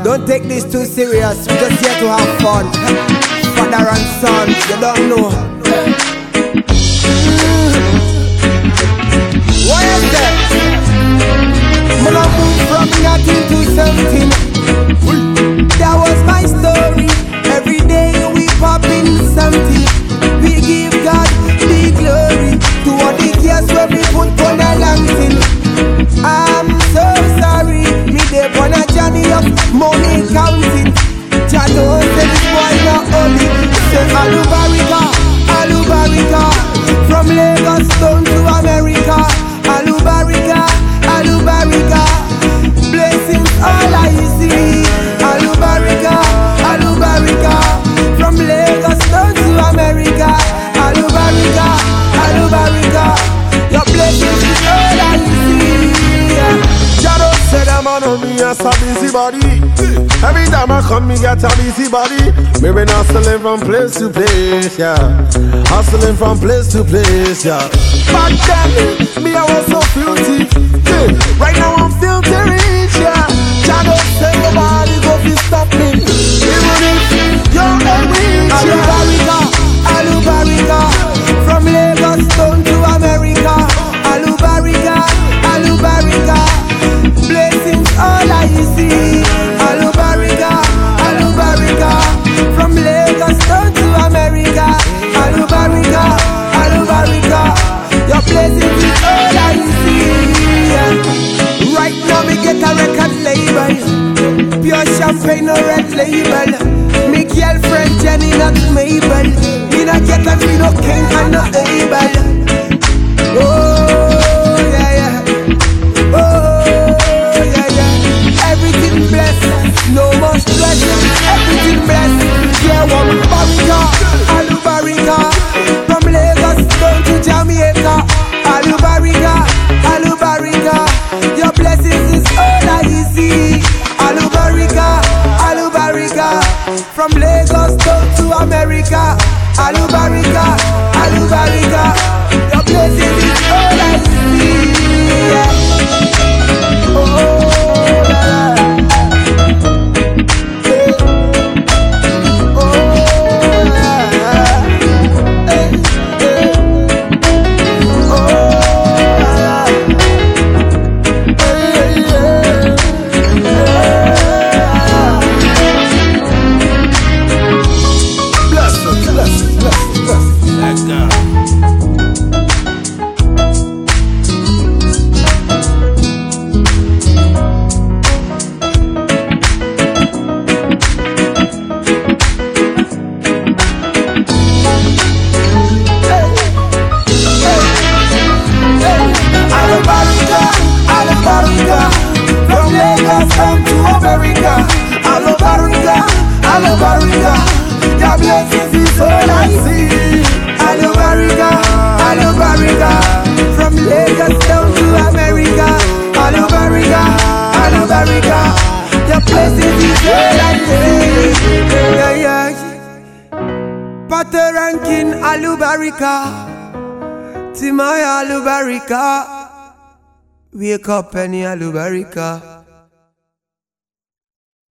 Don't take this too serious, we just here to have fun. Father and son, you don't know. What is that? Man, I moved from nothing to something. That was my story. Every day we popping something. We give God the glory to all the years where we put on a long thing. I'm so sorry, me dey on a journey of money counting. Jah don't say this boy not only. Say Alubarika, Alubarika, from Lagos down to America. Alubarika, Alubarika, blessings all I see. Alubarika, Alubarika, from Lagos down to America. Alubarika, Alubarika, your blessings is all I see. Jado said I'm on me as a busy body. Every time I come, me get a busy body. Me been hustling from place to place, yeah. Hustling from place to place, yeah. Back then, me I was so filthy, yeah. Right now I'm filthy rich, yeah. Jado said nobody go fi stop me. Even if you're a rich, Alubarika, Alubarika, from Lagos down to America. Alubarika, Alubarika, blessings all I see. Alubarika, Alubarika, from Lagos down to America. Alubarika, Alubarika, your blessings is all I see. Right now me get a record label, pure champagne, no red label. Me girlfriend Jenny, not Mabel. Me not get a me no king and no able. Oh yeah yeah, oh yeah yeah. Everything blessed, no more stress. Everything blessed. Yeah, one barika, Alubarika, from Lagos down to Jamaica. Alubarika, Alubarika, your blessings is all I see. Alubarika, Alubarika, from Lagos down to America. Alubarika, Alubarika, your blessings is all I see. Yeah. Oh, yeah. Alubarika, your blessings is all I see. Alubarika, Alubarika, from Lagos down to America. Alubarika, Alubarika, your blessings is all I see. Yeah, yeah. Potter ranking Alubarika, Timaya Alubarika, wake up any Alubarika.